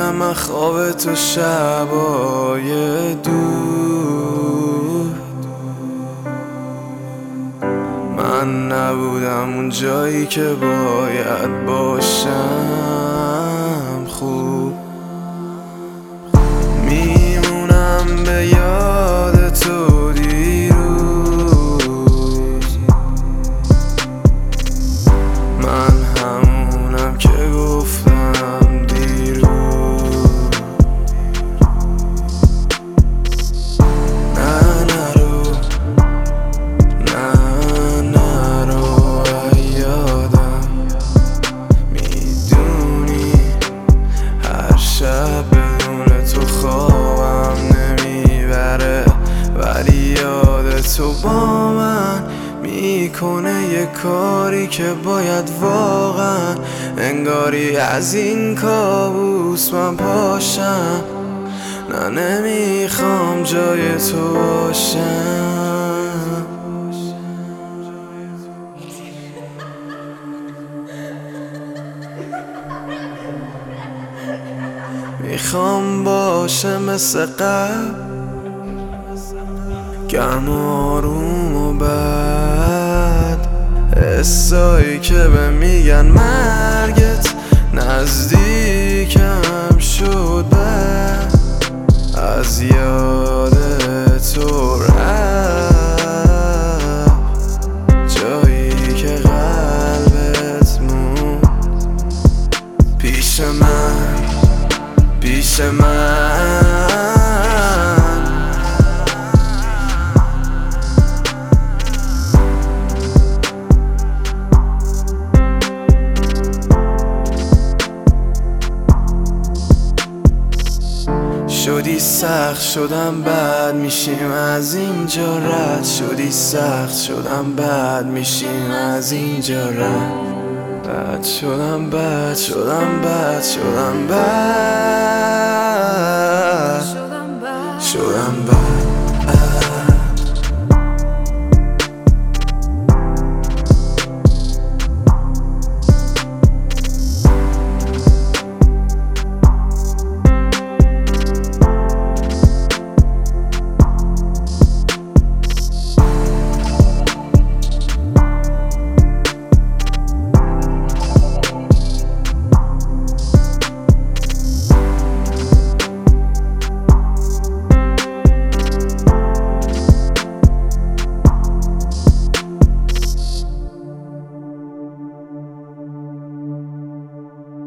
من خواب تو شبای دور، من نبودم اون جایی که باید باشم. خوب میمونم به یاد تو دیروز، من همونم که گفتم دیروز. نه نرو، نه نرو یادم، میدونی هر شب بدون تو خوابم نمیبره، ولی یاد تو با من میکنه یه کاری که باید واقعا، انگاری از این کابوس من پاشم. نه نمیخوام جای تو باشم، میخوام باشه مثل قبل، گرم و آروم و بعد حسایی که به میگن مرگت نزدیکم شد، بعد از یاد تو رفت جایی که قلبت موند پیش من، پیش من. شدی سخت شدم بعد میشیم از اینجا رد، شدی سخت شدم بعد میشیم از اینجا رد، بد شدم بد شدم بد شدم بد شدم بد